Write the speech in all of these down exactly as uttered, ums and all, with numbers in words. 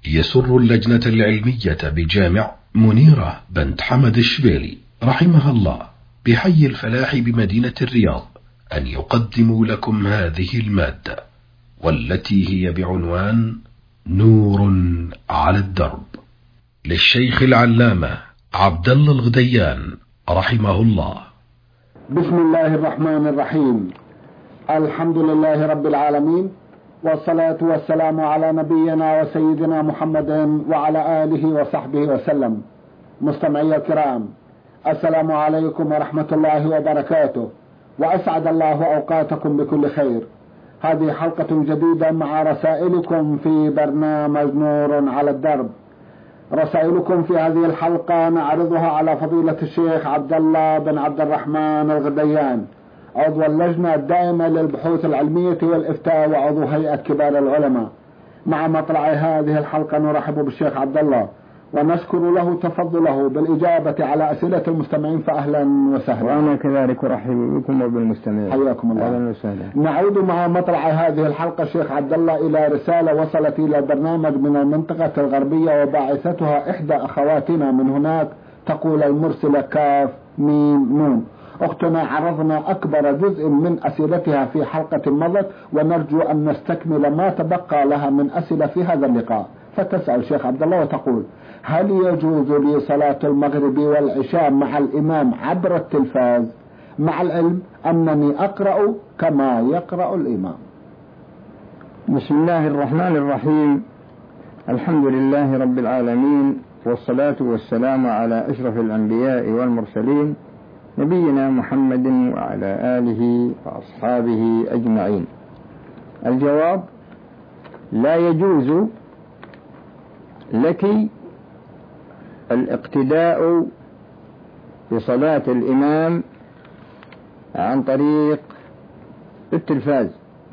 يسر اللجنة العلمية بجامع منيرة بنت حمد الشبيلي رحمها الله بحي الفلاح بمدينة الرياض أن يقدموا لكم هذه المادة، والتي هي بعنوان نور على الدرب، للشيخ العلامة عبد الله الغديان رحمه الله. بسم الله الرحمن الرحيم. الحمد لله رب العالمين، والصلاة والسلام على نبينا وسيدنا محمد وعلى آله وصحبه وسلم. مستمعي الكرام، السلام عليكم ورحمة الله وبركاته، وأسعد الله أوقاتكم بكل خير. هذه حلقة جديدة مع رسائلكم في برنامج نور على الدرب. رسائلكم في هذه الحلقة نعرضها على فضيلة الشيخ عبد الله بن عبد الرحمن الغديان، عضو اللجنة الدائمة للبحوث العلمية والإفتاء وعضو هيئة كبار العلماء. مع مطلع هذه الحلقة نرحب بالشيخ عبد الله ونشكر له تفضله بالإجابة على أسئلة المستمعين، فأهلا وسهلا. وأنا كذلك أرحب بكم وبالمستمعين. حياكم الله. أهلا وسهلا. نعود مع مطلع هذه الحلقة شيخ عبد الله إلى رسالة وصلت إلى برنامج من المنطقة الغربية وباعثتها إحدى أخواتنا من هناك، تقول المرسلة كاف ميم نون. أختنا عرضنا أكبر جزء من أسئلتها في حلقة مضت، ونرجو أن نستكمل ما تبقى لها من أسئلة في هذا اللقاء. فتسأل شيخ عبد الله وتقول: هل يجوز لي صلاة المغرب والعشاء مع الإمام عبر التلفاز، مع العلم أنني أقرأ كما يقرأ الإمام؟ بسم الله الرحمن الرحيم. الحمد لله رب العالمين، والصلاة والسلام على أشرف الأنبياء والمرسلين، نبينا محمد وعلى آله وأصحابه أجمعين. الجواب: لا يجوز لك الاقتداء بصلاة الإمام عن طريق التلفاز،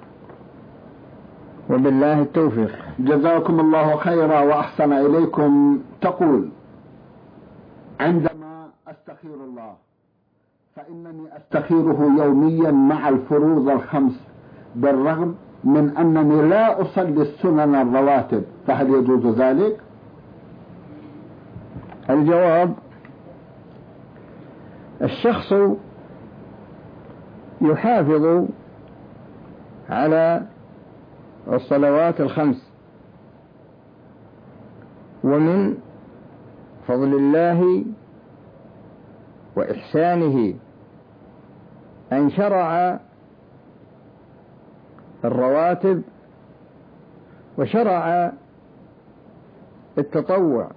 وبالله التوفيق. جزاكم الله خيرا وأحسن إليكم. تقول: عندما أستخير الله فإنني أستخيره يوميا مع الفروض الخمس، بالرغم من أنني لا أصلي السنن الرواتب، فهل يجوز ذلك؟ الجواب: الشخص يحافظ على الصلوات الخمس، ومن فضل الله وإحسانه أن شرع الرواتب وشرع التطوع،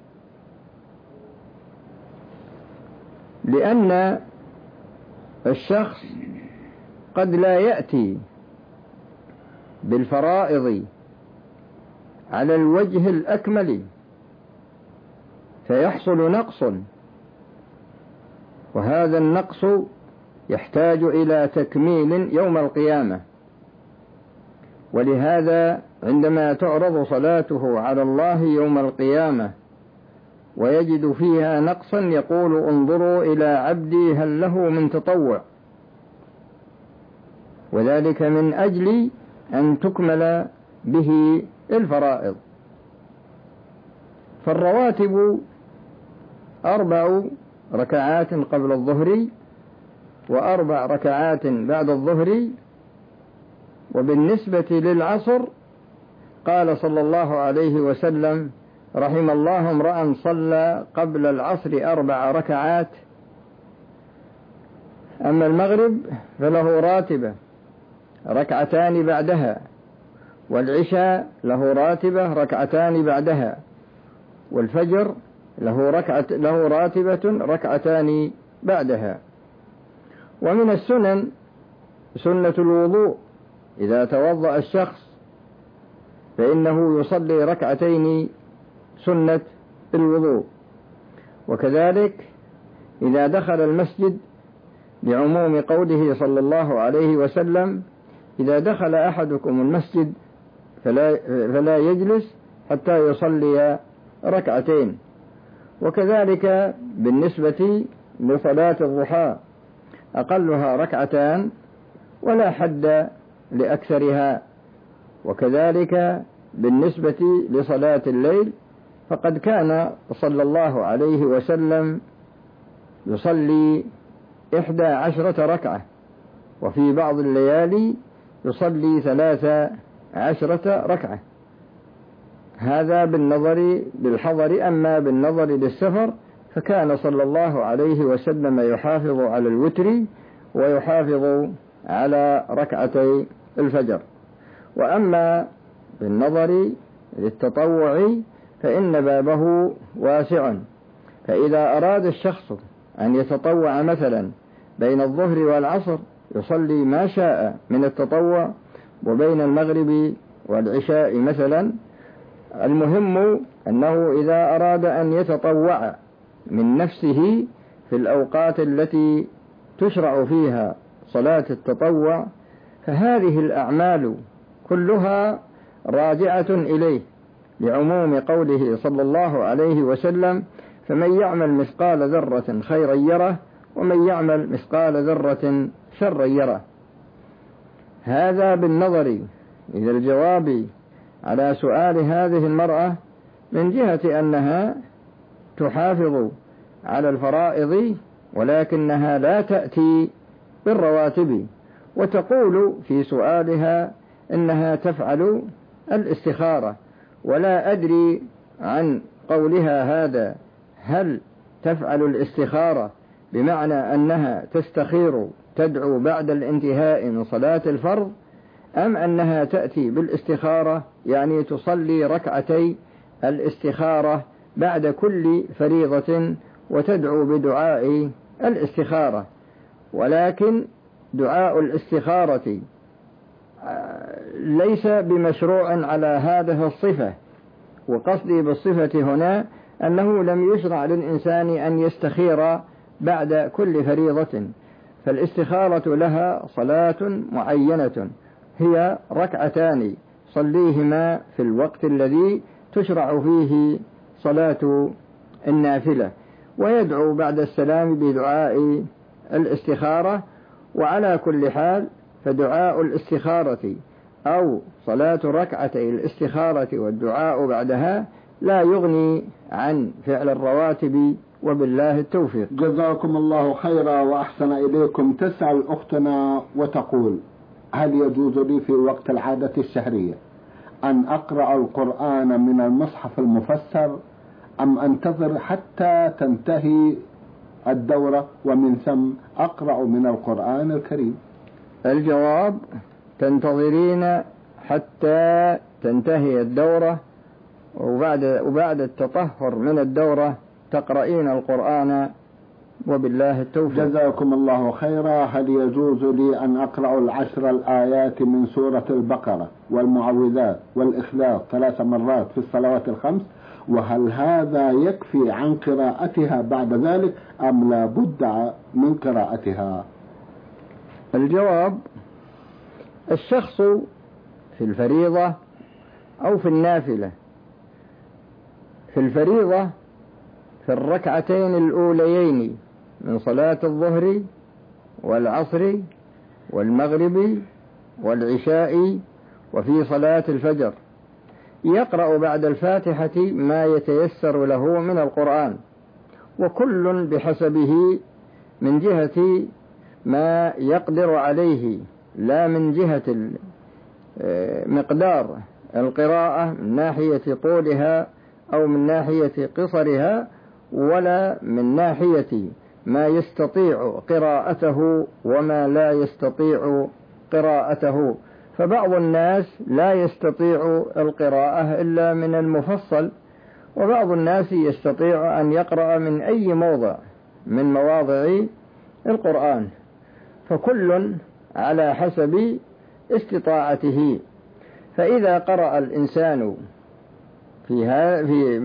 لأن الشخص قد لا يأتي بالفرائض على الوجه الأكمل فيحصل نقص، وهذا النقص يحتاج إلى تكميل يوم القيامة. ولهذا عندما تعرض صلاته على الله يوم القيامة ويجد فيها نقصا يقول: انظروا إلى عبدي هل له من تطوع، وذلك من أجل أن تكمل به الفرائض. فالرواتب أربع ركعات قبل الظهر، وأربع ركعات بعد الظهر. وبالنسبة للعصر قال صلى الله عليه وسلم: رحم الله امرأ صلى قبل العصر أربع ركعات. أما المغرب فله راتبة ركعتان بعدها، والعشاء له راتبة ركعتان بعدها، والفجر له, ركعة له راتبة ركعتان بعدها. ومن السنن سنة الوضوء، إذا توضأ الشخص فإنه يصلي ركعتين سنة الوضوء. وكذلك إذا دخل المسجد، لعموم قوله صلى الله عليه وسلم: إذا دخل أحدكم المسجد فلا, فلا يجلس حتى يصلي ركعتين. وكذلك بالنسبة لصلاة الضحى أقلها ركعتان ولا حد لأكثرها. وكذلك بالنسبة لصلاة الليل فقد كان صلى الله عليه وسلم يصلي إحدى عشرة ركعة، وفي بعض الليالي يصلي ثلاث عشرة ركعة. هذا بالنظر بالحضر. أما بالنظر للسفر فكان صلى الله عليه وسلم يحافظ على الوتر ويحافظ على ركعتي الفجر. وأما بالنظر للتطوع فإن بابه واسع، فإذا أراد الشخص أن يتطوع مثلا بين الظهر والعصر يصلي ما شاء من التطوع، وبين المغرب والعشاء مثلا. المهم أنه إذا أراد أن يتطوع من نفسه في الأوقات التي تشرع فيها صلاة التطوع فهذه الأعمال كلها راجعة إليه، لعموم قوله صلى الله عليه وسلم: فمن يعمل مثقال ذرة خيرا يره، ومن يعمل مثقال ذرة شرا يره. هذا بالنظر إلى الجواب على سؤال هذه المرأة من جهة أنها تحافظ على الفرائض ولكنها لا تأتي بالرواتب، وتقول في سؤالها إنها تفعل الاستخارة. ولا أدري عن قولها هذا هل تفعل الاستخارة بمعنى أنها تستخير تدعو بعد الانتهاء من صلاة الفرض، أم أنها تأتي بالاستخارة يعني تصلي ركعتي الاستخارة بعد كل فريضة وتدعو بدعاء الاستخارة. ولكن دعاء الاستخارة ليس بمشروع على هذه الصفة، وقصدي بالصفة هنا أنه لم يشرع للإنسان أن يستخير بعد كل فريضة، فالاستخارة لها صلاة معينة هي ركعتان صليهما في الوقت الذي تشرع فيه صلاة النافلة، ويدعو بعد السلام بدعاء الاستخارة. وعلى كل حال فدعاء الاستخارة أو صلاة ركعتي الاستخارة والدعاء بعدها لا يغني عن فعل الرواتب، وبالله التوفيق. جزاكم الله خيرا وأحسن إليكم. تسأل أختنا وتقول: هل يجوز لي في وقت العادة الشهرية أن أقرأ القرآن من المصحف المفسر، أم أنتظر حتى تنتهي الدورة ومن ثم أقرأ من القرآن الكريم؟ الجواب: تنتظرين حتى تنتهي الدورة، وبعد, وبعد التطهر من الدورة تقرأين القرآن، وبالله التوفيق. جزاكم الله خيرا. هل يجوز لي أن أقرأ العشر الآيات من سورة البقرة والمعوذات والإخلاص ثلاث مرات في الصلوات الخمس؟ وهل هذا يكفي عن قراءتها بعد ذلك أم لا بد من قراءتها؟ الجواب: الشخص في الفريضة أو في النافلة، في الفريضة في الركعتين الأوليين من صلاة الظهر والعصر والمغرب والعشاء وفي صلاة الفجر يقرأ بعد الفاتحة ما يتيسر له من القرآن، وكل بحسبه من جهة ما يقدر عليه، لا من جهة مقدار القراءة من ناحية طولها أو من ناحية قصرها، ولا من ناحية ما يستطيع قراءته وما لا يستطيع قراءته. فبعض الناس لا يستطيع القراءة إلا من المفصل، وبعض الناس يستطيع أن يقرأ من أي موضع من مواضع القرآن، فكل على حسب استطاعته. فإذا قرأ الإنسان في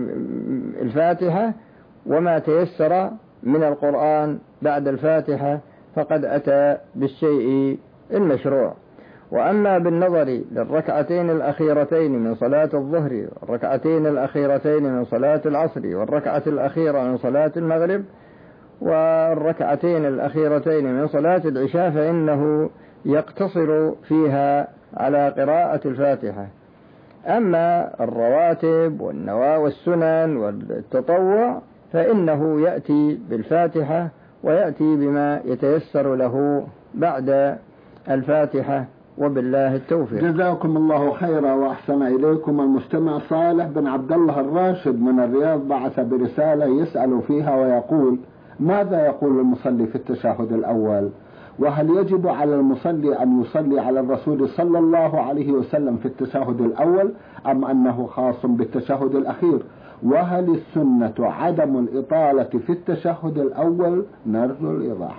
الفاتحة وما تيسر من القرآن بعد الفاتحة فقد أتى بالشيء المشروع. وأما بالنظر للركعتين الأخيرتين من صلاة الظهر والركعتين الأخيرتين من صلاة العصر والركعة الأخيرة من صلاة المغرب والركعتين الأخيرتين من صلاة العشاء فإنه يقتصر فيها على قراءة الفاتحة. أما الرواتب والنوافل والسنن والتطوع فإنه يأتي بالفاتحة ويأتي بما يتيسر له بعد الفاتحة، وبالله التوفيق. جزاكم الله خيرا وأحسن إليكم. المستمع صالح بن عبد الله الراشد من الرياض بعث برسالة يسأل فيها ويقول: ماذا يقول المصلي في التشهد الأول؟ وهل يجب على المصلي أن يصلي على الرسول صلى الله عليه وسلم في التشهد الأول أم أنه خاص بالتشهد الأخير؟ وهل السنة عدم الإطالة في التشهد الأول؟ نرجو الإيضاح.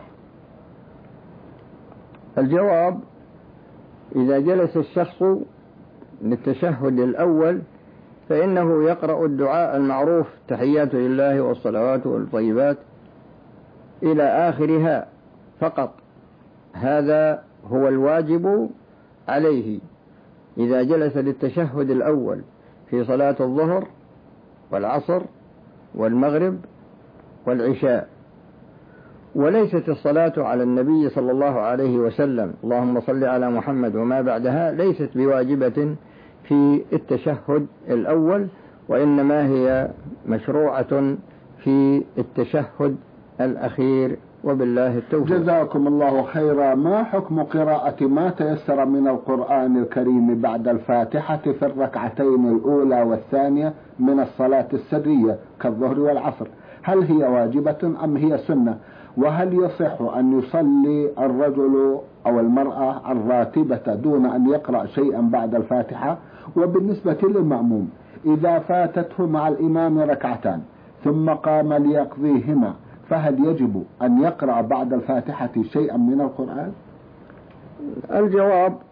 الجواب: إذا جلس الشخص للتشهد الأول فإنه يقرأ الدعاء المعروف: تحيات لله والصلوات والطيبات إلى آخرها فقط. هذا هو الواجب عليه إذا جلس للتشهد الأول في صلاة الظهر والعصر والمغرب والعشاء. وليست الصلاة على النبي صلى الله عليه وسلم اللهم صل على محمد وما بعدها ليست بواجبة في التشهد الأول، وإنما هي مشروعة في التشهد الأخير، وبالله التوفيق. جزاكم الله خيرا. ما حكم قراءة ما تيسر من القرآن الكريم بعد الفاتحة في الركعتين الأولى والثانية من الصلاة السرية كالظهر والعصر؟ هل هي واجبة أم هي سنة؟ وهل يصح أن يصلي الرجل أو المرأة الراتبة دون أن يقرأ شيئا بعد الفاتحة؟ وبالنسبة للمأموم إذا فاتته مع الإمام ركعتان ثم قام ليقضيهما فهل يجب أن يقرأ بعد الفاتحة شيئا من القرآن؟ الجواب: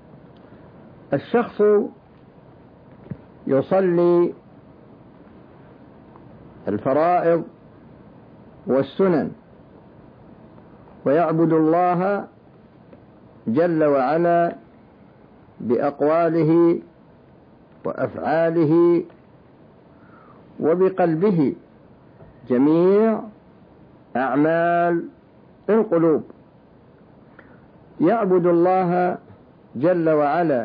الشخص يصلي الفرائض والسنن ويعبد الله جل وعلا بأقواله وأفعاله وبقلبه جميع أعمال القلوب. يعبد الله جل وعلا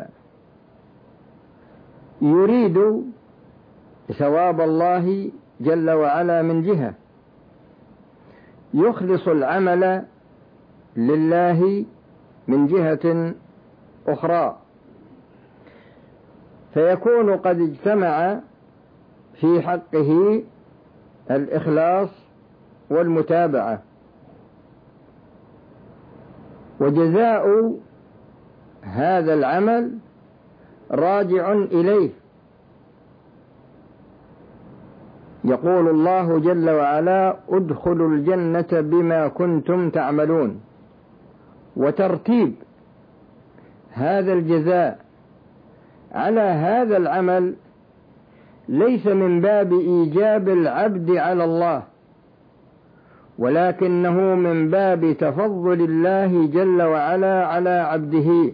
يريد ثواب الله جل وعلا من جهة، يخلص العمل لله من جهة أخرى، فيكون قد اجتمع في حقه الإخلاص والمتابعة، وجزاء هذا العمل راجع إليه. يقول الله جل وعلا: ادخلوا الجنة بما كنتم تعملون. وترتيب هذا الجزاء على هذا العمل ليس من باب إيجاب العبد على الله، ولكنه من باب تفضل الله جل وعلا على عبده.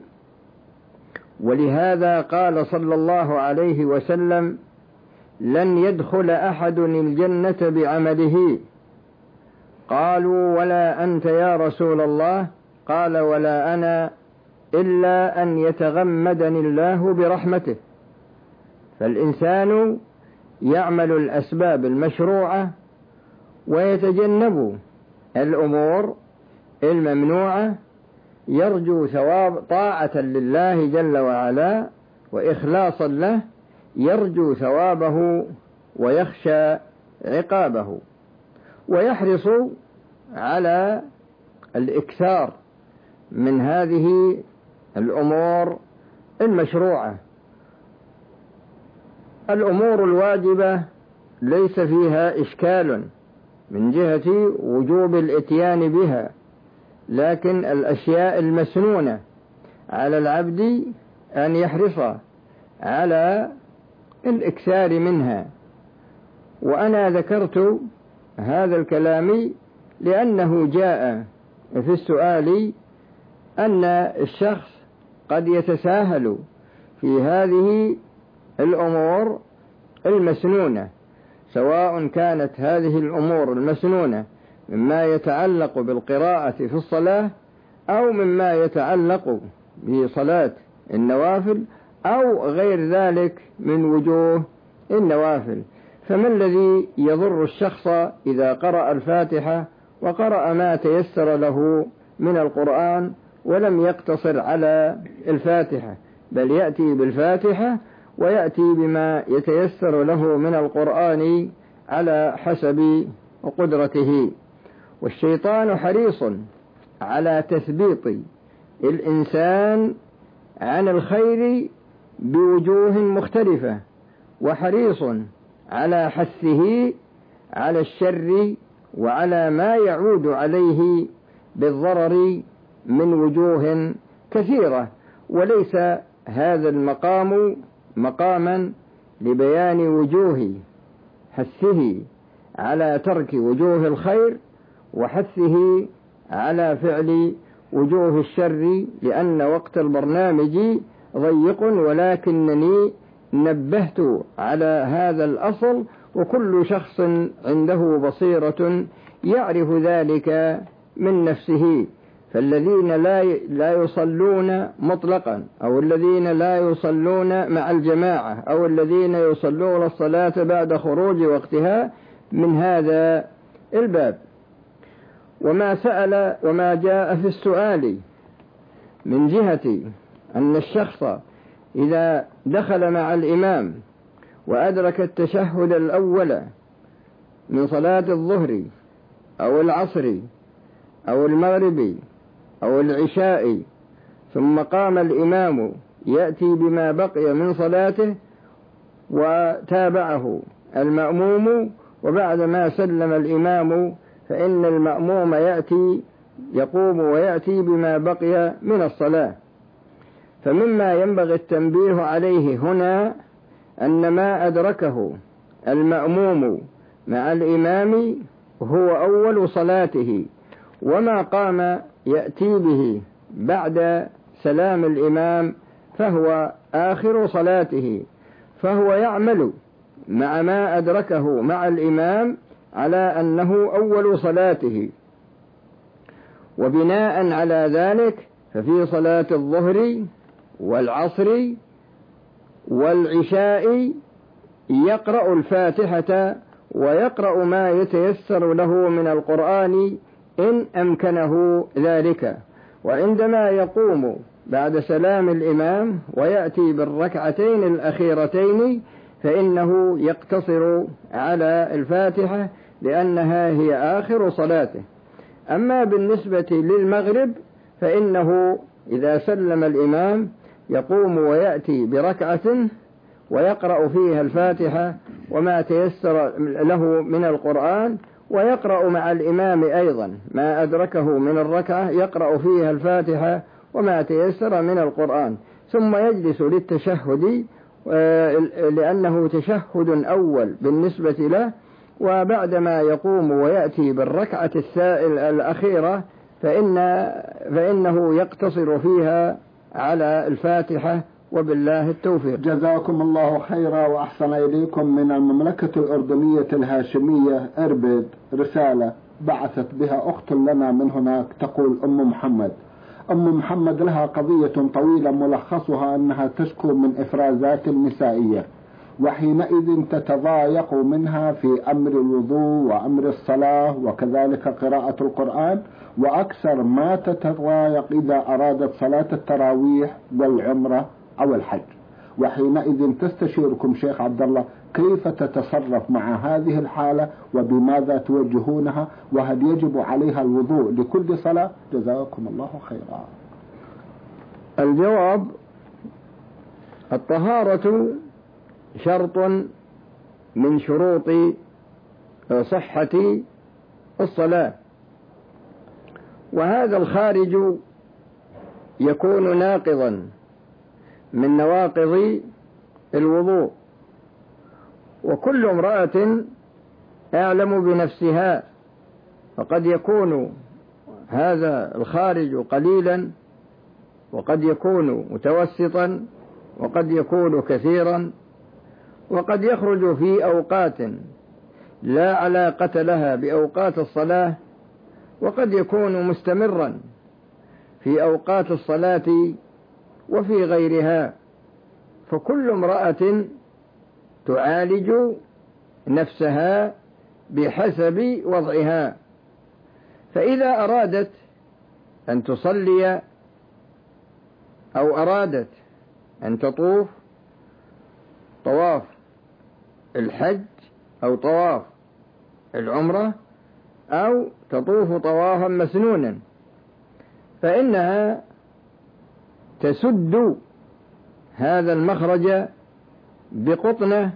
ولهذا قال صلى الله عليه وسلم: لن يدخل أحد الجنة بعمله. قالوا: ولا أنت يا رسول الله؟ قال: ولا أنا، إلا أن يتغمدني الله برحمته. فالإنسان يعمل الأسباب المشروعة ويتجنب الأمور الممنوعة، يرجو ثواب طاعة لله جل وعلا وإخلاصا له، يرجو ثوابه ويخشى عقابه، ويحرص على الإكثار من هذه الأمور المشروعة. الأمور الواجبة ليس فيها إشكال من جهة وجوب الإتيان بها، لكن الأشياء المسنونة على العبد أن يحرص على الإكثار منها. وأنا ذكرت هذا الكلام لأنه جاء في السؤال أن الشخص قد يتساهل في هذه الأمور المسنونة، سواء كانت هذه الأمور المسنونة مما يتعلق بالقراءة في الصلاة أو مما يتعلق بصلاة النوافل أو غير ذلك من وجوه النوافل. فما الذي يضر الشخص إذا قرأ الفاتحة وقرأ ما تيسر له من القرآن ولم يقتصر على الفاتحة، بل يأتي بالفاتحة ويأتي بما يتيسر له من القرآن على حسب قدرته. والشيطان حريص على تثبيط الإنسان عن الخير بوجوه مختلفة، وحريص على حثه على الشر وعلى ما يعود عليه بالضرر من وجوه كثيرة. وليس هذا المقام مقاما لبيان وجوه حثه على ترك وجوه الخير وحثه على فعل وجوه الشر، لأن وقت البرنامج ضيق، ولكنني نبهت على هذا الأصل، وكل شخص عنده بصيرة يعرف ذلك من نفسه. فالذين لا لا يصلون مطلقا، أو الذين لا يصلون مع الجماعة، أو الذين يصلون الصلاة بعد خروج وقتها، من هذا الباب. وما سأل وما جاء في السؤال من جهة أن الشخص إذا دخل مع الإمام وأدرك التشهد الأول من صلاة الظهر أو العصر أو المغرب أو العشاء، ثم قام الإمام يأتي بما بقي من صلاته وتابعه المأموم، وبعد ما سلم الإمام فإن المأموم يأتي يقوم ويأتي بما بقي من الصلاة. فمما ينبغي التنبيه عليه هنا أن ما أدركه المأموم مع الإمام هو أول صلاته، وما قام يأتي به بعد سلام الإمام فهو آخر صلاته، فهو يعمل مع ما أدركه مع الإمام على أنه أول صلاته. وبناء على ذلك ففي صلاة الظهر والعصر والعشاء يقرأ الفاتحة ويقرأ ما يتيسر له من القرآن إن أمكنه ذلك. وعندما يقوم بعد سلام الإمام ويأتي بالركعتين الأخيرتين فإنه يقتصر على الفاتحة لأنها هي آخر صلاته. أما بالنسبة للمغرب فإنه إذا سلم الإمام يقوم ويأتي بركعة ويقرأ فيها الفاتحة وما تيسر له من القرآن، ويقرأ مع الإمام أيضا ما أدركه من الركعة، يقرأ فيها الفاتحة وما تيسر من القرآن، ثم يجلس للتشهد لأنه تشهد أول بالنسبة له. وبعدما يقوم ويأتي بالركعة الأخيرة فإن فإنه يقتصر فيها على الفاتحة، وبالله التوفيق. جزاكم الله خيرا وأحسن إليكم. من المملكة الأردنية الهاشمية إربد رسالة بعثت بها أخت لنا من هناك تقول: أم محمد أم محمد لها قضية طويلة ملخصها أنها تشكو من إفرازات نسائية، وحينئذ تتضايق منها في أمر الوضوء وأمر الصلاة وكذلك قراءة القرآن، وأكثر ما تتضايق إذا أرادت صلاة التراويح والعمرة أو الحج. وحينئذ تستشيركم شيخ عبد الله كيف تتصرف مع هذه الحالة وبماذا توجهونها، وهل يجب عليها الوضوء لكل صلاة؟ جزاكم الله خيرا. الجواب: الطهارة شرط من شروط صحة الصلاة، وهذا الخارج يكون ناقضا من نواقض الوضوء. وكل امرأة أعلم بنفسها، فقد يكون هذا الخارج قليلا، وقد يكون متوسطا، وقد يكون كثيرا، وقد يخرج في أوقات لا علاقة لها بأوقات الصلاة، وقد يكون مستمرا في أوقات الصلاة وفي غيرها. فكل امرأة تعالج نفسها بحسب وضعها، فإذا أرادت أن تصلي أو أرادت أن تطوف طواف الحج أو طواف العمرة أو تطوف طوافا مسنونا، فإنها تسد هذا المخرج بقطنة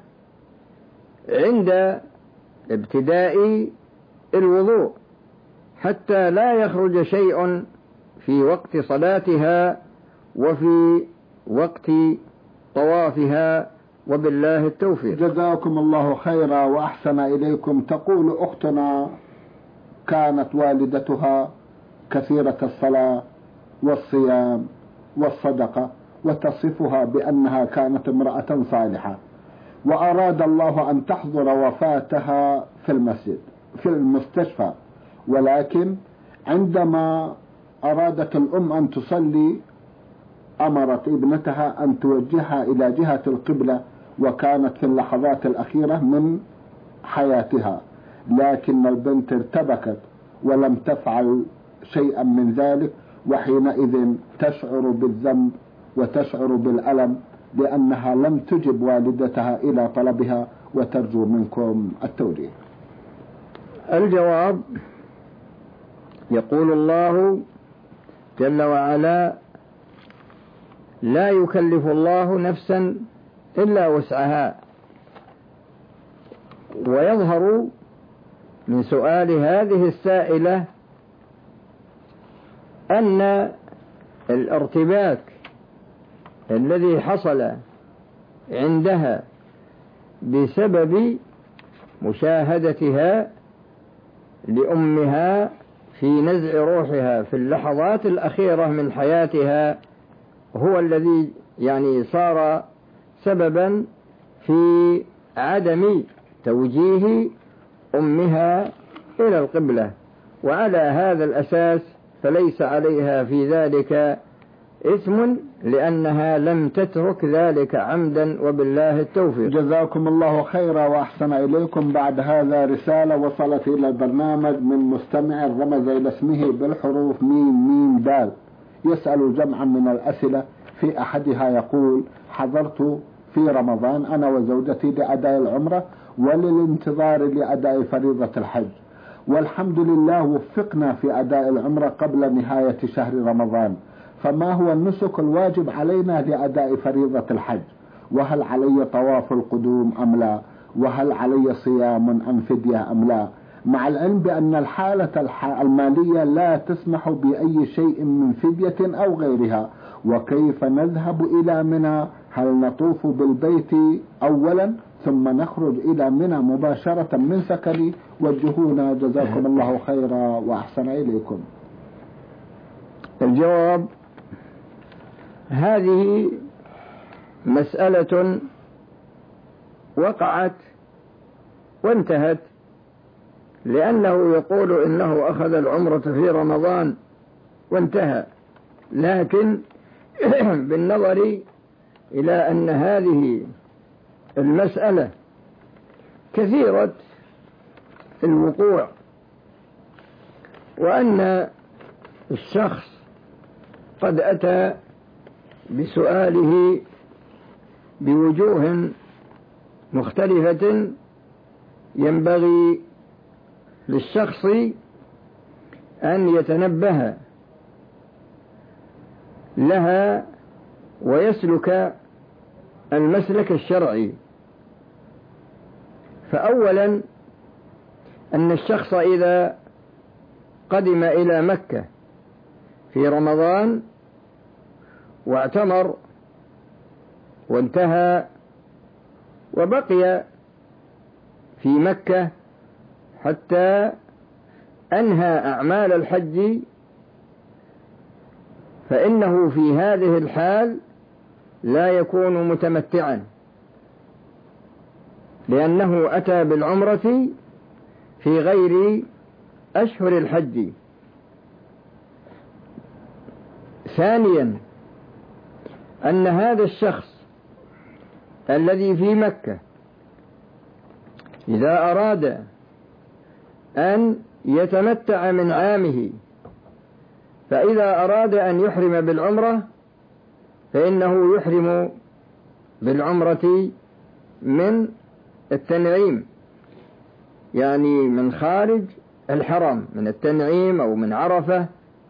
عند ابتداء الوضوء حتى لا يخرج شيء في وقت صلاتها وفي وقت طوافها، وبالله التوفيق. جزاكم الله خيرا وأحسن إليكم. تقول أختنا كانت والدتها كثيرة الصلاة والصيام والصدقة، وتصفها بأنها كانت امرأة صالحة، وأراد الله أن تحضر وفاتها في المسجد في المستشفى، ولكن عندما أرادت الأم أن تصلي أمرت ابنتها أن توجهها إلى جهة القبلة، وكانت في اللحظات الأخيرة من حياتها، لكن البنت ارتبكت ولم تفعل شيئا من ذلك، وحينئذ تشعر بالذنب وتشعر بالألم لأنها لم تجب والدتها إلى طلبها، وترجو منكم التوجيه. الجواب: يقول الله جل وعلا: لا يكلف الله نفسا إلا وسعها. ويظهر من سؤال هذه السائلة أن الارتباك الذي حصل عندها بسبب مشاهدتها لأمها في نزع روحها في اللحظات الأخيرة من حياتها هو الذي يعني صار سببا في عدم توجيه أمها إلى القبلة، وعلى هذا الأساس فليس عليها في ذلك إثم لأنها لم تترك ذلك عمدا، وبالله التوفيق. جزاكم الله خيرا وأحسن إليكم. بعد هذا رسالة وصلت إلى البرنامج من مستمع رمز إلى اسمه بالحروف ميم ميم دال، يسأل جمعا من الأسئلة. في أحدها يقول: حضرت في رمضان أنا وزوجتي لأداء العمرة وللانتظار لأداء فريضة الحج، والحمد لله وفقنا في أداء العمرة قبل نهاية شهر رمضان، فما هو النسك الواجب علينا لأداء فريضة الحج؟ وهل علي طواف القدوم أم لا؟ وهل علي صيام أم فدية أم لا؟ مع العلم بأن الحالة المالية لا تسمح بأي شيء من فدية أو غيرها. وكيف نذهب إلى منى؟ هل نطوف بالبيت أولا ثم نخرج إلى منى مباشرة من سكني؟ وجهونا جزاكم الله خيرا وأحسن إليكم. الجواب: هذه مسألة وقعت وانتهت، لأنه يقول إنه أخذ العمرة في رمضان وانتهى، لكن بالنظر إلى أن هذه المسألة كثيرة الوقوع، وأن الشخص قد أتى بسؤاله بوجوه مختلفة، ينبغي للشخص أن يتنبه لها ويسلك المسلك الشرعي. فأولا أن الشخص إذا قدم إلى مكة في رمضان واعتمر وانتهى وبقي في مكة حتى أنهى أعمال الحج، فإنه في هذه الحال لا يكون متمتعا، لأنه أتى بالعمرة في غير أشهر الحج. ثانيا أن هذا الشخص الذي في مكة إذا أراد أن يتمتع من عامه، فإذا أراد أن يحرم بالعمرة فإنه يحرم بالعمرة من التنعيم، يعني من خارج الحرم، من التنعيم أو من عرفة،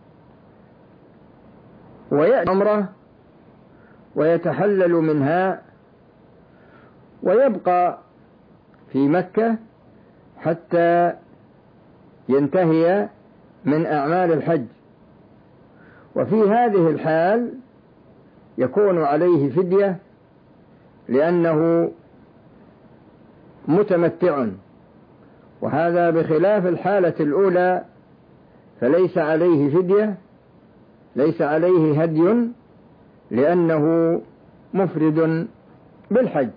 ويأتي عمرة ويتحلل منها ويبقى في مكة حتى ينتهي من أعمال الحج. وفي هذه الحال يكون عليه فدية لأنه متمتع، وهذا بخلاف الحالة الأولى فليس عليه فدية، ليس عليه هدي لأنه مفرد بالحج.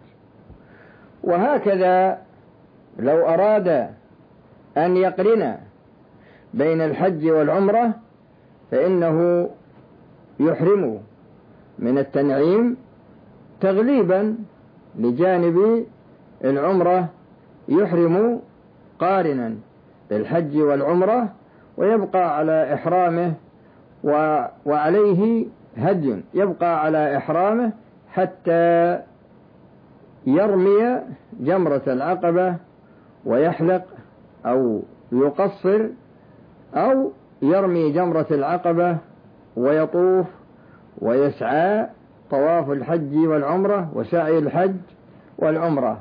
وهكذا لو أراد أن يقرن بين الحج والعمرة فإنه يحرم من التنعيم تغليبا لجانب العمرة، يحرم قارنا بالحج والعمرة ويبقى على إحرامه وعليه هدي، يبقى على إحرامه حتى يرمي جمرة العقبة ويحلق أو يقصر، أو يرمي جمرة العقبة ويطوف ويسعى طواف الحج والعمرة وسعي الحج والعمرة،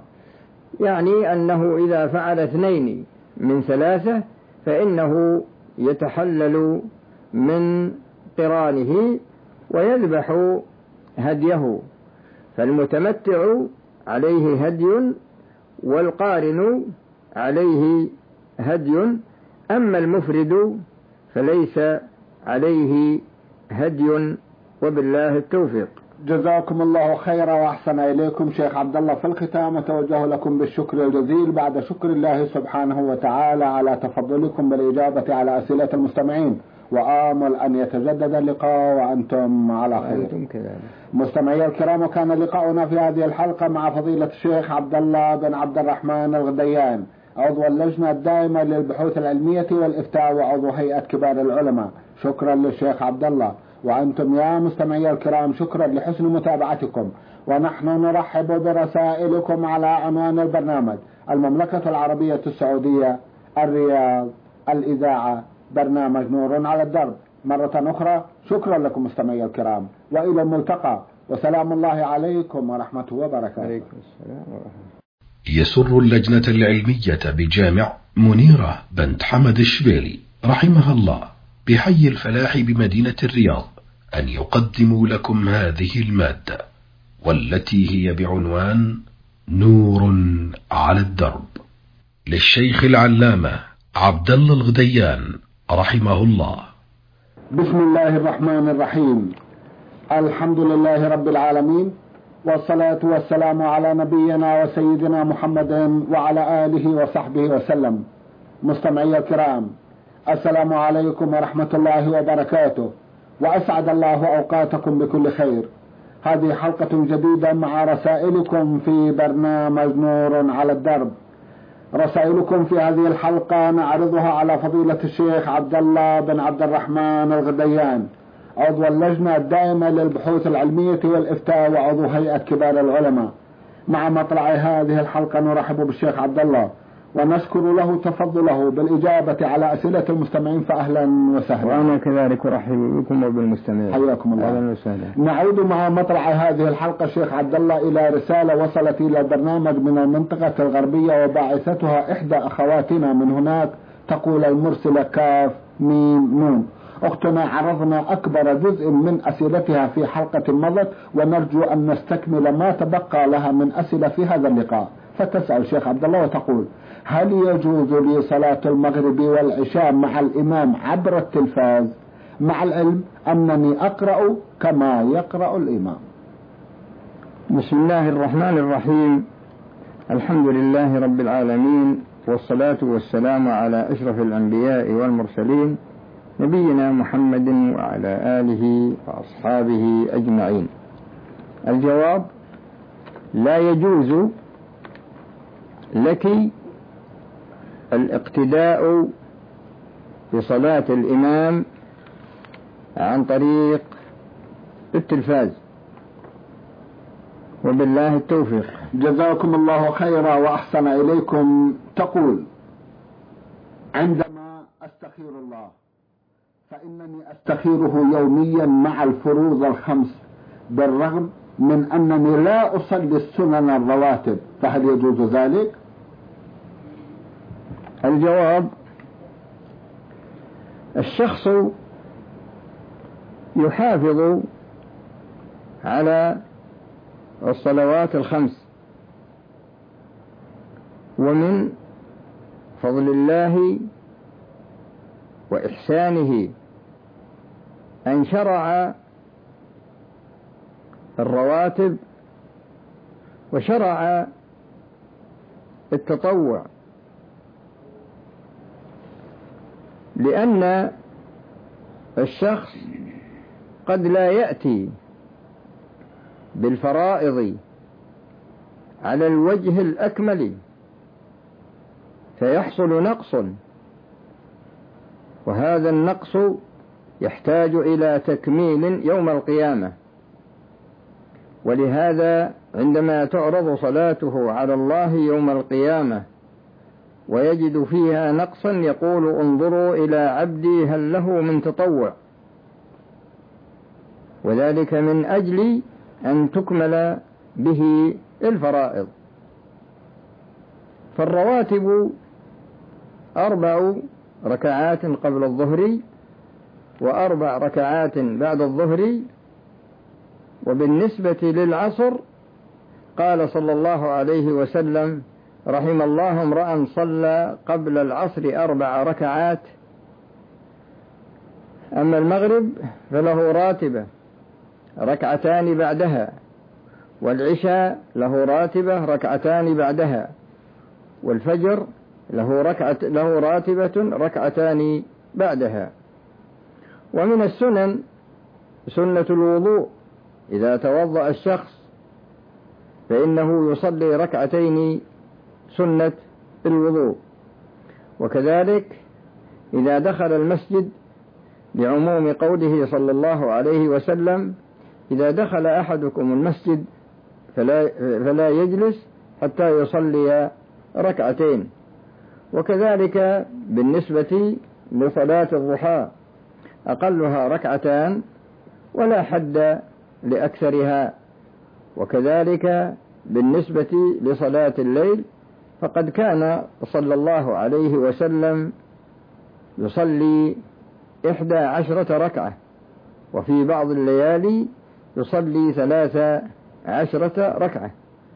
يعني أنه إذا فعل اثنين من ثلاثة فإنه يتحلل من قرانه ويذبح هديه. فالمتمتع عليه هدي والقارن عليه هدي، أما المفرد فليس عليه هدي، وبالله التوفيق. جزاكم الله خيرا وأحسن إليكم شيخ عبد الله. في الختام أتوجه لكم بالشكر الجزيل بعد شكر الله سبحانه وتعالى على تفضلكم بالإجابة على أسئلة المستمعين، وآمل أن يتجدد اللقاء وأنتم على خير. مستمعي الكرام، وكان لقاؤنا في هذه الحلقة مع فضيلة الشيخ عبد الله بن عبد الرحمن الغديان، عضو اللجنة الدائمة للبحوث العلمية والإفتاء وعضو هيئة كبار العلماء. شكرا للشيخ عبد الله. وأنتم يا مستمعي الكرام شكرا لحسن متابعتكم، ونحن نرحب برسائلكم على عنوان البرنامج: المملكة العربية السعودية، الرياض، الإذاعة، برنامج نور على الدرب. مرة أخرى شكرا لكم مستمعي الكرام، وإلى الملتقى، وسلام الله عليكم ورحمته وبركاته. عليكم السلام ورحمة. يسر اللجنة العلمية بجامع منيرة بنت حمد الشبيلي رحمها الله بحي الفلاح بمدينة الرياض أن يقدموا لكم هذه المادة، والتي هي بعنوان نور على الدرب، للشيخ العلامة عبد الله الغديان رحمه الله. بسم الله الرحمن الرحيم. الحمد لله رب العالمين، والصلاة والسلام على نبينا وسيدنا محمد وعلى آله وصحبه وسلم. مستمعي الكرام، السلام عليكم ورحمة الله وبركاته، وأسعد الله أوقاتكم بكل خير. هذه حلقة جديدة مع رسائلكم في برنامج نور على الدرب. رسائلكم في هذه الحلقة نعرضها على فضيلة الشيخ عبد الله بن عبد الرحمن الغديان، عضو اللجنة الدائمة للبحوث العلمية والإفتاء وعضو هيئة كبار العلماء. مع مطلع هذه الحلقة نرحب بالشيخ عبد الله ونشكر له تفضله بالإجابة على أسئلة المستمعين، فأهلا وسهلا. وأنا كذلك أرحب بكم وبالمستمعين. حياكم الله. أهلا وسهلا. نعود مع مطلع هذه الحلقة شيخ عبد الله إلى رسالة وصلت إلى البرنامج من المنطقة الغربية، وباعثتها إحدى أخواتنا من هناك، تقول المرسلة كاف ميم نون: أختنا عرضنا أكبر جزء من أسئلتها في حلقة مضت، ونرجو أن نستكمل ما تبقى لها من أسئلة في هذا اللقاء. فتسأل شيخ عبد الله وتقول: هل يجوز لي صلاة المغرب والعشاء مع الإمام عبر التلفاز، مع العلم أنني أقرأ كما يقرأ الإمام؟ بسم الله الرحمن الرحيم. الحمد لله رب العالمين، والصلاة والسلام على أشرف الأنبياء والمرسلين، نبينا محمد وعلى آله وأصحابه أجمعين. الجواب: لا يجوز لك الاقتداء بصلاة الإمام عن طريق التلفاز، وبالله التوفيق. جزاكم الله خيرا وأحسن إليكم. تقول: عندما أستخير الله فإنني أستخيره يوميا مع الفروض الخمس، بالرغم من أنني لا أصلي السنن الرواتب، فهل يجوز ذلك؟ الجواب: الشخص يحافظ على الصلوات الخمس، ومن فضل الله وإحسانه أن شرع الرواتب وشرع التطوع، لأن الشخص قد لا يأتي بالفرائض على الوجه الأكمل فيحصل نقص، وهذا النقص يحتاج إلى تكميل يوم القيامة. ولهذا عندما تعرض صلاته على الله يوم القيامة ويجد فيها نقصا يقول: انظروا إلى عبدي هل له من تطوع، وذلك من أجل أن تكمل به الفرائض. فالرواتب أربع ركعات قبل الظهر، وأربع ركعات بعد الظهر. وبالنسبة للعصر قال صلى الله عليه وسلم: رحم الله امرأ صلى قبل العصر أربع ركعات. أما المغرب فله راتبة ركعتان بعدها، والعشاء له راتبة ركعتان بعدها، والفجر له, ركعة له راتبة ركعتان بعدها. ومن السنن سنة الوضوء، إذا توضأ الشخص فإنه يصلي ركعتين سنة الوضوء. وكذلك إذا دخل المسجد، لعموم قوله صلى الله عليه وسلم: إذا دخل أحدكم المسجد فلا, فلا يجلس حتى يصلي ركعتين. وكذلك بالنسبة لصلاة الضحى أقلها ركعتان ولا حد لأكثرها. وكذلك بالنسبة لصلاة الليل فقد كان صلى الله عليه وسلم يصلي إحدى عشرة ركعة، وفي بعض الليالي يصلي ثلاث عشرة ركعة.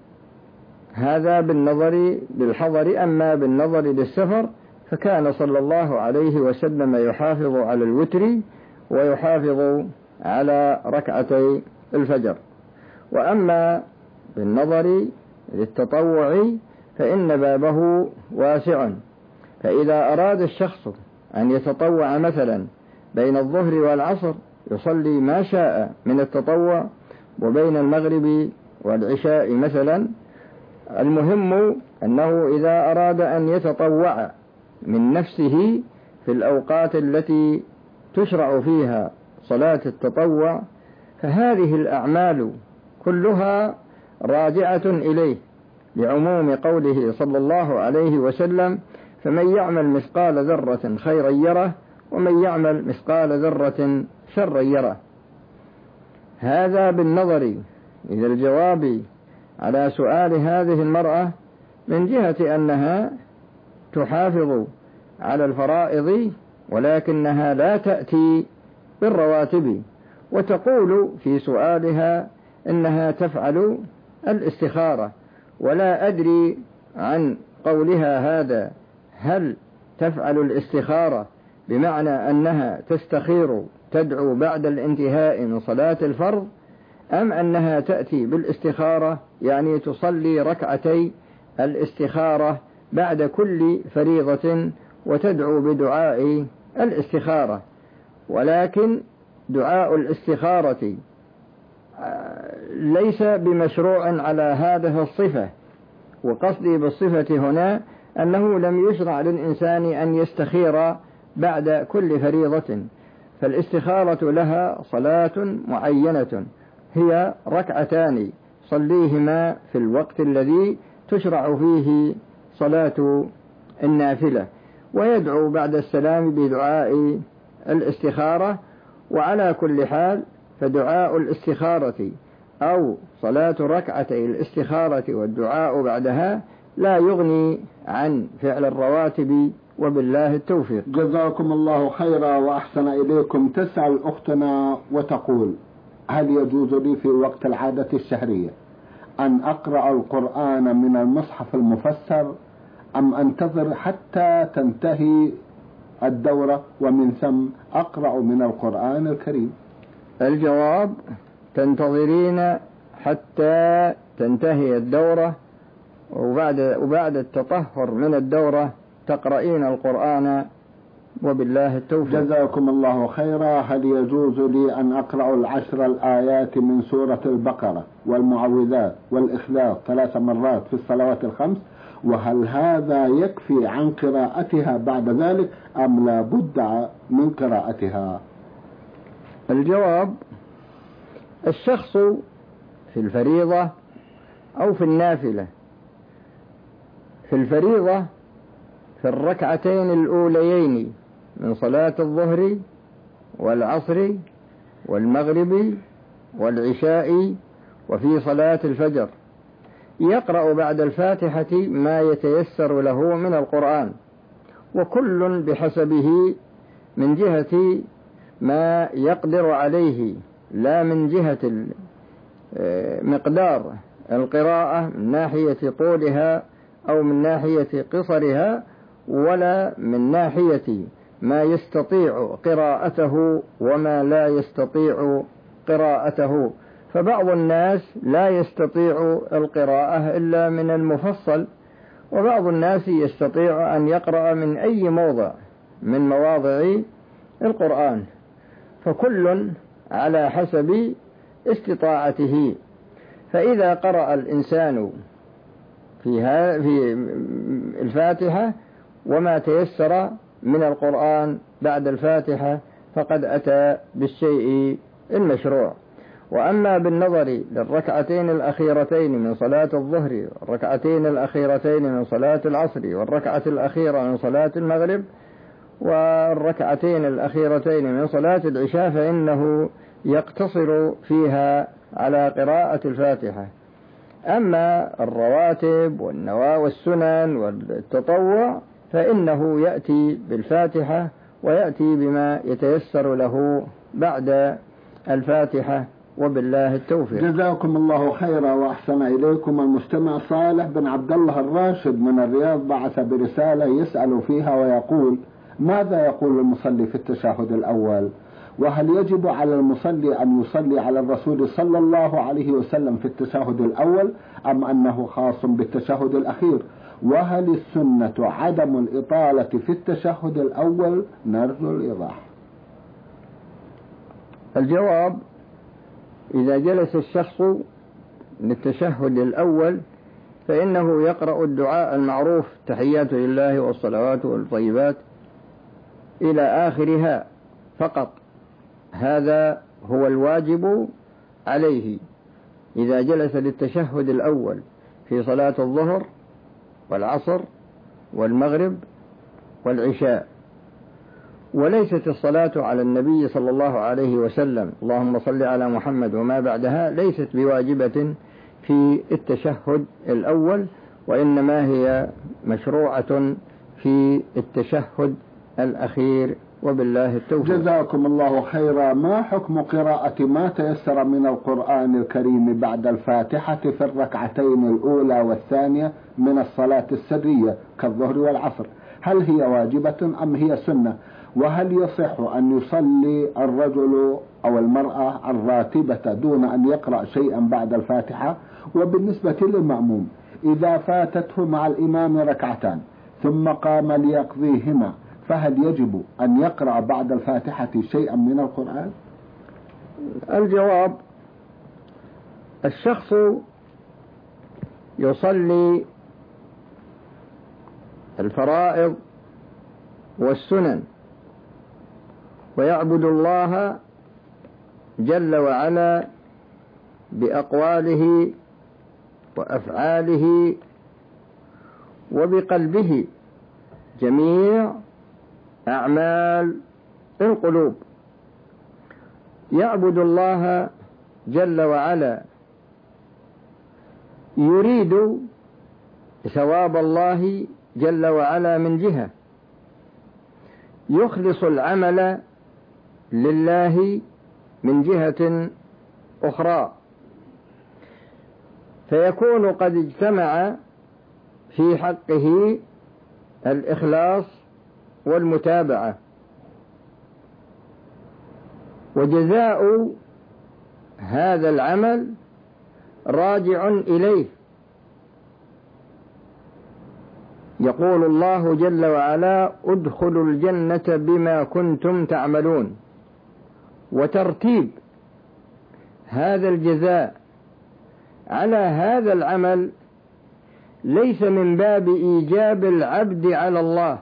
هذا بالنظر للحضر. أما بالنظر للسفر فكان صلى الله عليه وسلم يحافظ على الوتر ويحافظ على ركعتي الفجر. وأما بالنظر للتطوع فإن بابه واسع، فإذا أراد الشخص أن يتطوع مثلا بين الظهر والعصر يصلي ما شاء من التطوع، وبين المغرب والعشاء مثلا. المهم أنه إذا أراد أن يتطوع من نفسه في الأوقات التي تشرع فيها صلاة التطوع فهذه الأعمال كلها راجعة إليه، لعموم قوله صلى الله عليه وسلم: فمن يعمل مثقال ذرة خيرا يره، ومن يعمل مثقال ذرة شرا يره. هذا بالنظر إلى الجواب على سؤال هذه المرأة من جهة أنها تحافظ على الفرائض ولكنها لا تأتي بالرواتب، وتقول في سؤالها إنها تفعل الاستخارة. ولا أدري عن قولها هذا هل تفعل الاستخارة بمعنى أنها تستخير تدعو بعد الانتهاء من صلاة الفرض، أم أنها تأتي بالاستخارة يعني تصلي ركعتي الاستخارة بعد كل فريضة وتدعو بدعاء الاستخارة. ولكن دعاء الاستخارة ليس بمشروع على هذه الصفة. وقصدي بالصفة هنا أنه لم يشرع للإنسان أن يستخير بعد كل فريضة، فالاستخارة لها صلاة معينة هي ركعتان صليهما في الوقت الذي تشرع فيه صلاة النافلة، ويدعو بعد السلام بدعاء الاستخارة. وعلى كل حال فدعاء الاستخارة أو صلاة ركعتي الاستخارة والدعاء بعدها لا يغني عن فعل الرواتب، وبالله التوفيق. جزاكم الله خيرا وأحسن إليكم. تسأل أختنا وتقول: هل يجوز لي في وقت العادة الشهرية أن أقرأ القرآن من المصحف المفسر أم أنتظر حتى تنتهي الدورة ومن ثم أقرأ من القرآن الكريم؟ الجواب: تنتظرين حتى تنتهي الدورة، وبعد, وبعد التطهر من الدورة تقرأين القرآن، وبالله التوفيق. جزاكم الله خيرا. هل يجوز لي أن أقرأ العشر الآيات من سورة البقرة والمعوذات والإخلاص ثلاث مرات في الصلوات الخمس؟ وهل هذا يكفي عن قراءتها بعد ذلك أم لا بد من قراءتها؟ الجواب: الشخص في الفريضة أو في النافلة، في الفريضة في الركعتين الأوليين من صلاة الظهر والعصر والمغرب والعشاء وفي صلاة الفجر يقرأ بعد الفاتحة ما يتيسر له من القرآن، وكل بحسبه من جهة ما يقدر عليه، لا من جهة مقدار القراءة من ناحية طولها أو من ناحية قصرها، ولا من ناحية ما يستطيع قراءته وما لا يستطيع قراءته. فبعض الناس لا يستطيع القراءة إلا من المفصل، وبعض الناس يستطيع أن يقرأ من أي موضع من مواضع القرآن، فكل على حسب استطاعته. فإذا قرأ الإنسان في الفاتحة وما تيسر من القرآن بعد الفاتحة فقد أتى بالشيء المشروع. وأما بالنظر للركعتين الأخيرتين من صلاة الظهر والركعتين الأخيرتين من صلاة العصر والركعة الأخيرة من صلاة المغرب والركعتين الأخيرتين من صلاة العشاء فإنه يقتصر فيها على قراءة الفاتحة. أما الرواتب والنوافل والسنن والتطوع فإنه يأتي بالفاتحة ويأتي بما يتيسر له بعد الفاتحة، وبالله التوفيق. جزاكم الله خيرا وأحسن إليكم. المستمع صالح بن عبد الله الراشد من الرياض بعث برسالة يسأل فيها ويقول: ماذا يقول المصلي في التشهد الأول؟ وهل يجب على المصلي أن يصلي على الرسول صلى الله عليه وسلم في التشهد الأول أم أنه خاص بالتشهد الأخير؟ وهل السنة عدم الإطالة في التشهد الأول؟ نرجو الإيضاح. الجواب: إذا جلس الشخص للتشهد الأول فإنه يقرأ الدعاء المعروف: تحيات لله والصلوات والطيبات إلى آخرها فقط. هذا هو الواجب عليه إذا جلس للتشهد الأول في صلاة الظهر والعصر والمغرب والعشاء. وليست الصلاة على النبي صلى الله عليه وسلم اللهم صل على محمد وما بعدها ليست بواجبة في التشهد الأول، وإنما هي مشروعة في التشهد الأخير، وبالله التوفيق. جزاكم الله خيرا. ما حكم قراءة ما تيسر من القرآن الكريم بعد الفاتحة في الركعتين الأولى والثانية من الصلاة السرية كالظهر والعصر؟ هل هي واجبة أم هي سنة؟ وهل يصح أن يصلي الرجل أو المرأة الراتبة دون أن يقرأ شيئا بعد الفاتحة؟ وبالنسبة للمأموم إذا فاتته مع الإمام ركعتان ثم قام ليقضيهما فهل يجب أن يقرأ بعد الفاتحة شيئا من القرآن؟ الجواب: الشخص يصلي الفرائض والسنن ويعبد الله جل وعلا بأقواله وأفعاله وبقلبه جميع أعمال القلوب، يعبد الله جل وعلا يريد ثواب الله جل وعلا من جهة، يخلص العمل لله من جهة أخرى، فيكون قد اجتمع في حقه الإخلاص والمتابعة، وجزاء هذا العمل راجع إليه. يقول الله جل وعلا: ادخلوا الجنة بما كنتم تعملون. وترتيب هذا الجزاء على هذا العمل ليس من باب إيجاب العبد على الله،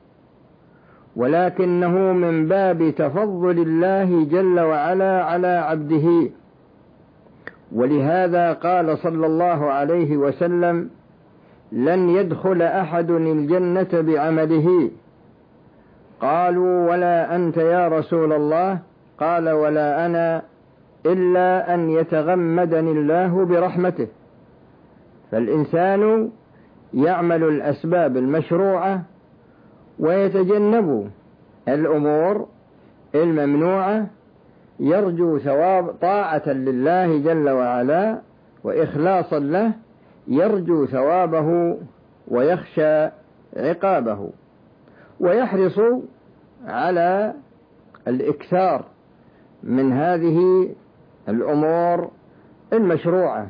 ولكنه من باب تفضل الله جل وعلا على عبده. ولهذا قال صلى الله عليه وسلم: لن يدخل أحد الجنة بعمله. قالوا: ولا أنت يا رسول الله؟ قال: ولا أنا، إلا أن يتغمدني الله برحمته. فالإنسان يعمل الأسباب المشروعة ويتجنب الأمور الممنوعة، يرجو ثواب طاعة لله جل وعلا وإخلاصا له، يرجو ثوابه ويخشى عقابه، ويحرص على الإكثار من هذه الأمور المشروعة.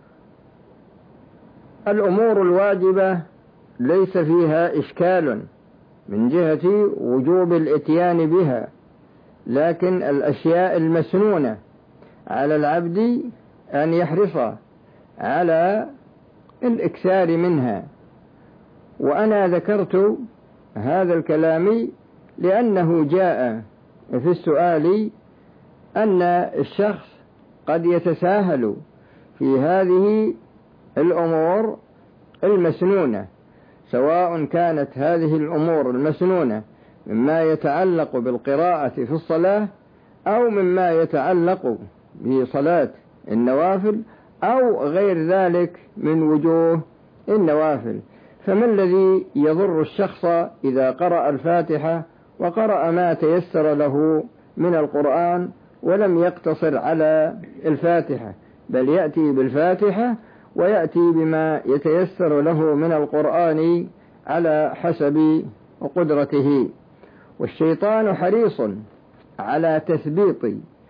الأمور الواجبة ليس فيها إشكال من جهة وجوب الإتيان بها، لكن الأشياء المسنونة على العبد أن يحرص على الإكثار منها. وأنا ذكرت هذا الكلام لأنه جاء في السؤال أن الشخص قد يتساهل في هذه الأمور المسنونة، سواء كانت هذه الأمور المسنونة مما يتعلق بالقراءة في الصلاة، أو مما يتعلق بصلاة النوافل، أو غير ذلك من وجوه النوافل. فما الذي يضر الشخص إذا قرأ الفاتحة وقرأ ما تيسر له من القرآن ولم يقتصر على الفاتحة، بل يأتي بالفاتحة ويأتي بما يتيسر له من القرآن على حسب قدرته؟ والشيطان حريص على تثبيط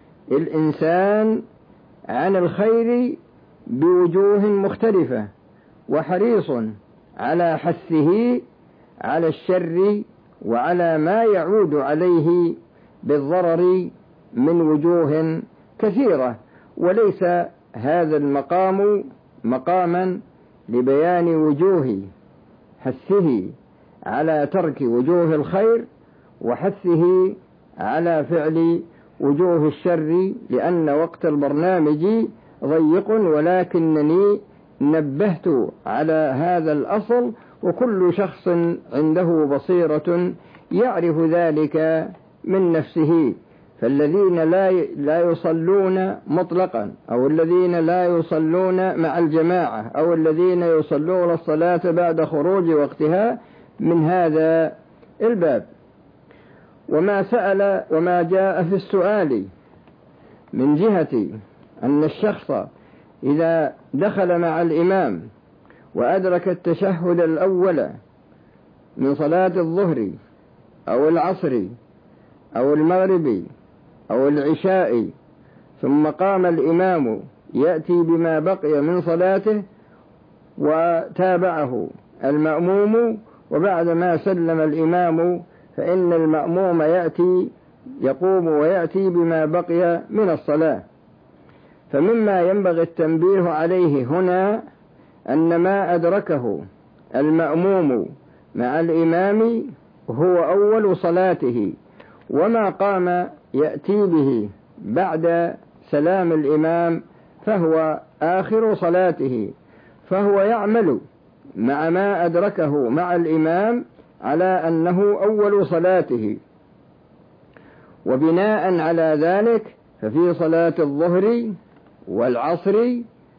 الإنسان عن الخير بوجوه مختلفة، وحريص على حثه على الشر وعلى ما يعود عليه بالضرر من وجوه كثيرة. وليس هذا المقام مقاما لبيان وجوه حثه على ترك وجوه الخير وحثه على فعل وجوه الشر، لأن وقت البرنامج ضيق، ولكنني نبهت على هذا الأصل، وكل شخص عنده بصيرة يعرف ذلك من نفسه. فالذين لا لا يصلون مطلقا، أو الذين لا يصلون مع الجماعة، أو الذين يصلون الصلاة بعد خروج وقتها، من هذا الباب. وما سأل وما جاء في السؤال من جهة أن الشخص إذا دخل مع الإمام وأدرك التشهد الأول من صلاة الظهر أو العصر أو المغرب أو العشاء، ثم قام الإمام يأتي بما بقي من صلاته وتابعه المأموم، وبعدما سلم الإمام فإن المأموم يأتي يقوم ويأتي بما بقي من الصلاة. فمما ينبغي التنبيه عليه هنا أن ما أدركه المأموم مع الإمام هو أول صلاته، وما قام يأتي به بعد سلام الإمام فهو آخر صلاته، فهو يعمل مع ما أدركه مع الإمام على أنه أول صلاته. وبناء على ذلك ففي صلاة الظهر والعصر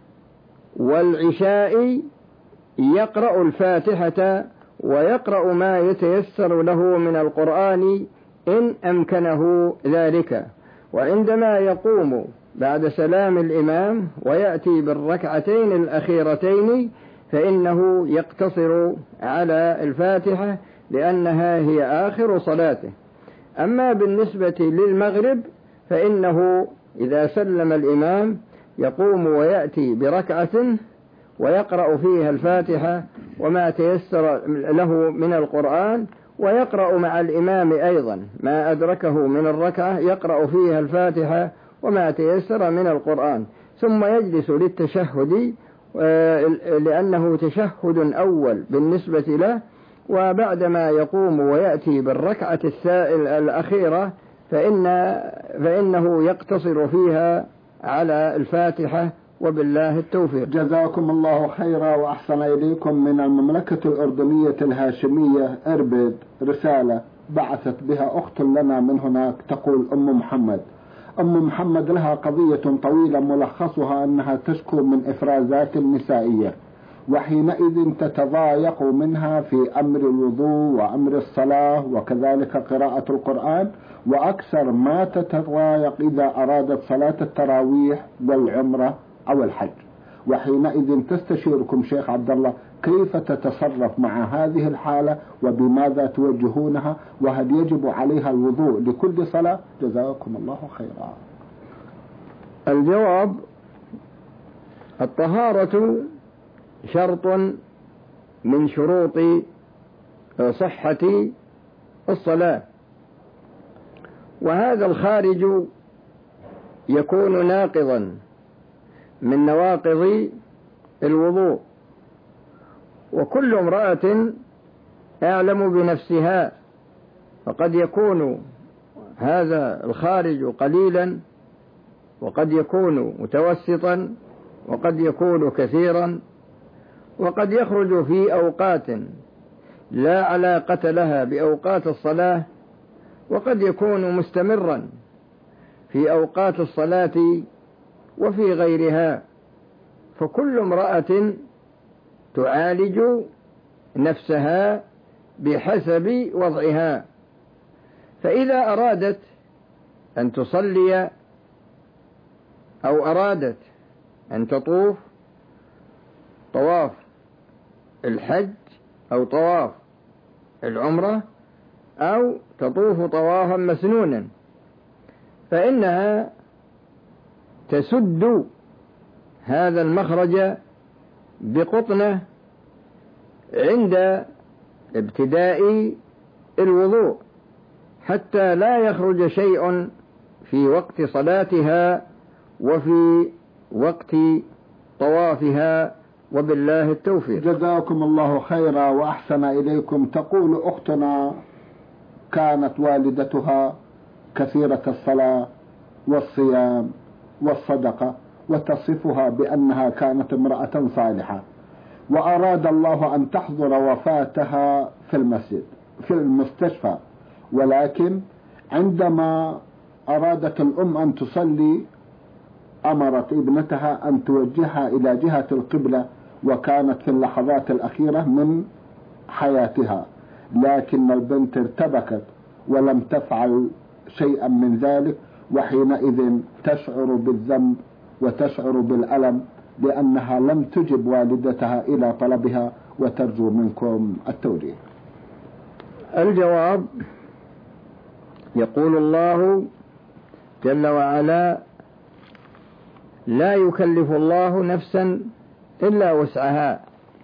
والعشاء يقرأ الفاتحة ويقرأ ما يتيسر له من القرآن إن أمكنه ذلك. وعندما يقوم بعد سلام الإمام ويأتي بالركعتين الأخيرتين فإنه يقتصر على الفاتحة لأنها هي آخر صلاته. أما بالنسبة للمغرب فإنه إذا سلم الإمام يقوم ويأتي بركعة ويقرأ فيها الفاتحة وما تيسر له من القرآن، ويقرأ مع الإمام أيضا ما أدركه من الركعة، يقرأ فيها الفاتحة وما تيسر من القرآن، ثم يجلس للتشهد لأنه تشهد أول بالنسبة له. وبعدما يقوم ويأتي بالركعة الأخيرة فإن فإنه يقتصر فيها على الفاتحة، وبالله التوفيق. جزاكم الله خيرا وأحسن إليكم. من المملكة الأردنية الهاشمية إربد رسالة بعثت بها أخت لنا من هناك تقول: أم محمد أم محمد لها قضية طويلة ملخصها أنها تشكو من إفرازات نسائية، وحينئذ تتضايق منها في أمر الوضوء وأمر الصلاة وكذلك قراءة القرآن، وأكثر ما تتضايق إذا أرادت صلاة التراويح والعمرة أو الحج. وحينئذ تستشيركم شيخ عبد الله كيف تتصرف مع هذه الحالة وبماذا توجهونها، وهل يجب عليها الوضوء لكل صلاة؟ جزاكم الله خيرا. الجواب: الطهارة شرط من شروط صحة الصلاة، وهذا الخارج يكون ناقضا من نواقض الوضوء. وكل امرأة أعلم بنفسها، فقد يكون هذا الخارج قليلا، وقد يكون متوسطا، وقد يكون كثيرا، وقد يخرج في أوقات لا علاقة لها بأوقات الصلاة، وقد يكون مستمرا في أوقات الصلاة وفي غيرها. فكل امرأة تعالج نفسها بحسب وضعها. فإذا أرادت أن تصلي أو أرادت أن تطوف طواف الحج أو طواف العمرة أو تطوف طوافا مسنونا، فإنها تسد هذا المخرج بقطنة عند ابتداء الوضوء حتى لا يخرج شيء في وقت صلاتها وفي وقت طوافها، وبالله التوفيق. جزاكم الله خيرا وأحسن إليكم. تقول أختنا كانت والدتها كثيرة الصلاة والصيام والصدقة، وتصفها بأنها كانت امرأة صالحة، وأراد الله أن تحضر وفاتها في المسجد في المستشفى، ولكن عندما أرادت الأم أن تصلي أمرت ابنتها أن توجهها إلى جهة القبلة، وكانت في اللحظات الأخيرة من حياتها، لكن البنت ارتبكت ولم تفعل شيئا من ذلك، وحينئذ تشعر بالذنب وتشعر بالألم لأنها لم تجب والدتها إلى طلبها، وترجو منكم التوجيه. الجواب: يقول الله جل وعلا: لا يكلف الله نفسا إلا وسعها.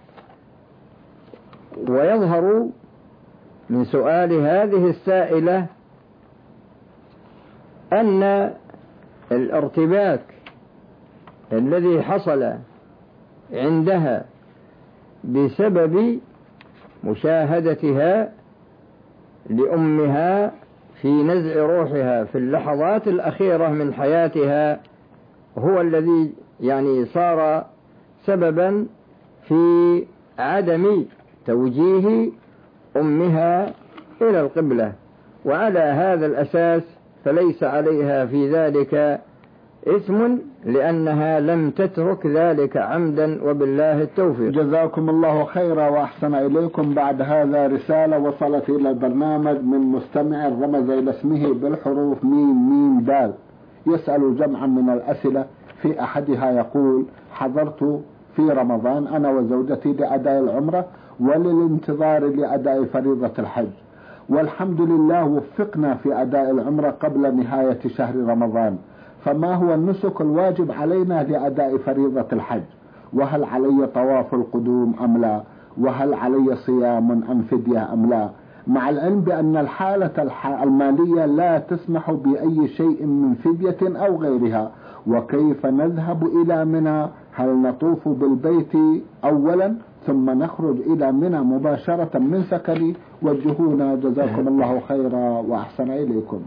ويظهر من سؤال هذه السائلة أن الارتباك الذي حصل عندها بسبب مشاهدتها لأمها في نزع روحها في اللحظات الأخيرة من حياتها هو الذي يعني صار سببا في عدم توجيه أمها إلى القبلة. وعلى هذا الأساس فليس عليها في ذلك إثم، لأنها لم تترك ذلك عمدا، وبالله التوفيق. جزاكم الله خيرا وأحسن إليكم. بعد هذا رسالة وصلت إلى البرنامج من مستمع رمز إلى اسمه بالحروف ميم ميم دال، يسأل جمعا من الأسئلة. في أحدها يقول: حضرت في رمضان أنا وزوجتي لأداء العمرة وللانتظار لأداء فريضة الحج، والحمد لله وفقنا في أداء العمرة قبل نهاية شهر رمضان، فما هو النسك الواجب علينا لأداء فريضة الحج؟ وهل علي طواف القدوم أم لا؟ وهل علي صيام أم فدية أم لا؟ مع العلم بأن الحالة المالية لا تسمح بأي شيء من فدية أو غيرها. وكيف نذهب إلى منى؟ هل نطوف بالبيت أولا ثم نخرج إلى منى مباشرة من سكني؟ وجهونا جزاكم الله خيرا وأحسن إليكم.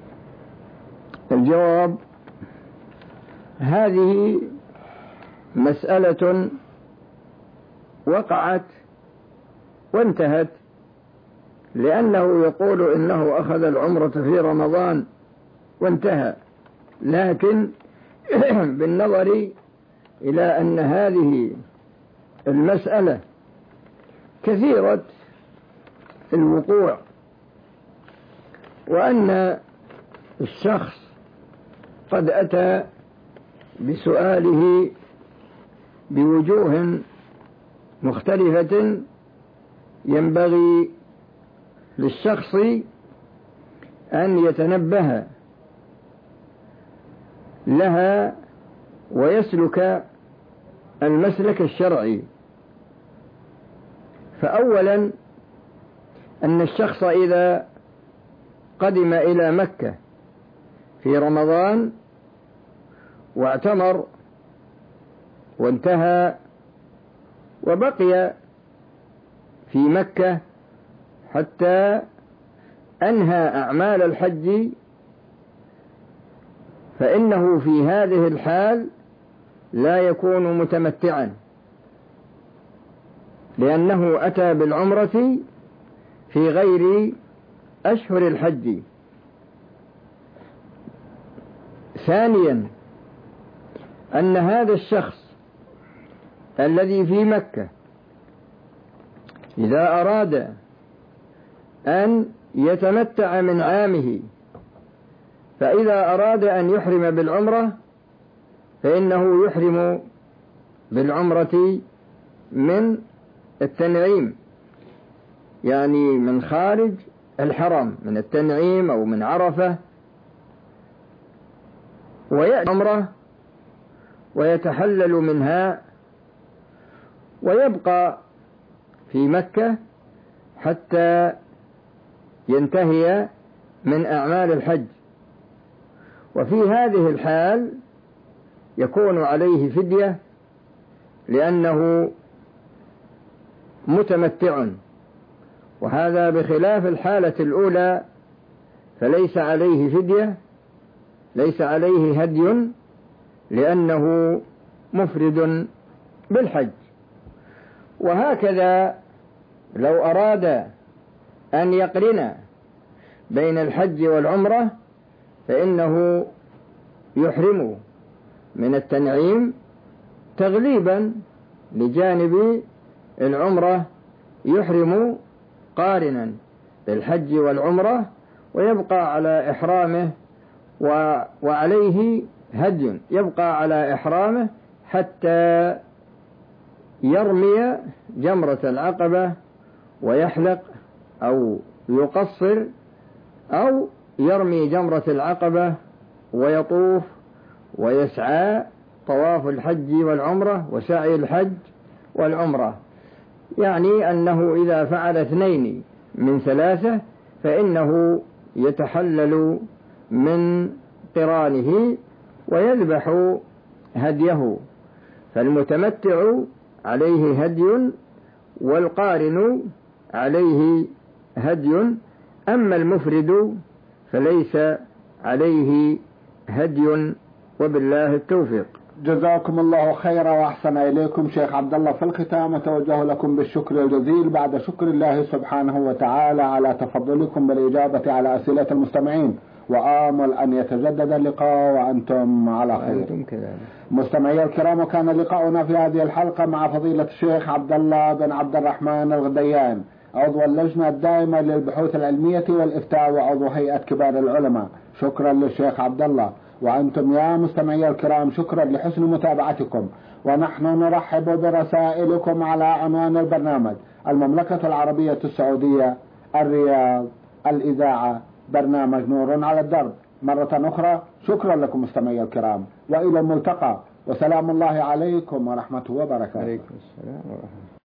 الجواب: هذه مسألة وقعت وانتهت، لأنه يقول إنه أخذ العمرة في رمضان وانتهى، لكن بالنظر إلى أن هذه المسألة كثيرة الوقوع، وأن الشخص قد أتى بسؤاله بوجوه مختلفة، ينبغي للشخص أن يتنبه لها ويسلك المسلك الشرعي. فأولا أن الشخص إذا قدم إلى مكة في رمضان واعتمر وانتهى وبقي في مكة حتى أنهى أعمال الحج، فإنه في هذه الحال لا يكون متمتعا، لأنه أتى بالعمرة في غير أشهر الحج. ثانيا أن هذا الشخص الذي في مكة إذا أراد أن يتمتع من عامه، فإذا أراد أن يحرم بالعمرة فإنه يحرم بالعمرة من التنعيم، يعني من خارج الحرم، من التنعيم أو من عرفة، ويأتي عمره ويتحلل منها ويبقى في مكة حتى ينتهي من أعمال الحج. وفي هذه الحال يكون عليه فدية لأنه متمتع، وهذا بخلاف الحالة الأولى، فليس عليه فدية، ليس عليه هدي، لأنه مفرد بالحج. وهكذا لو أراد أن يقرن بين الحج والعمرة فإنه يحرم من التنعيم تغليبا لجانب العمرة، يحرم قارنا بالحج والعمرة ويبقى على إحرامه، وعليه هدي يبقى على إحرامه حتى يرمي جمرة العقبة ويحلق أو يقصر، أو يرمي جمرة العقبة ويطوف ويسعى طواف الحج والعمرة وسعي الحج والعمرة، يعني أنه إذا فعل اثنين من ثلاثة فإنه يتحلل من قرانه ويذبح هديه، فالمتمتع عليه هدي والقارن عليه هدي، أما المفرد فليس عليه هدي، وبالله التوفيق. جزاكم الله خيرا وأحسن إليكم شيخ عبد الله. في الختام أتوجه لكم بالشكر الجزيل بعد شكر الله سبحانه وتعالى على تفضلكم بالإجابة على أسئلة المستمعين، وآمل أن يتجدد اللقاء وأنتم على خير. وأنتم كذلك. مستمعي الكرام، وكان لقاؤنا في هذه الحلقة مع فضيلة الشيخ عبد الله بن عبد الرحمن الغديان، عضو اللجنة الدائمة للبحوث العلمية والإفتاء وعضو هيئة كبار العلماء. شكرا للشيخ عبد الله. وأنتم يا مستمعي الكرام شكرا لحسن متابعتكم، ونحن نرحب برسائلكم على عنوان البرنامج: المملكة العربية السعودية، الرياض، الإذاعة، برنامج نور على الدرب. مرة أخرى شكرا لكم مستمعي الكرام، وإلى الملتقى، وسلام الله عليكم ورحمته وبركاته. عليكم السلام ورحمة الله.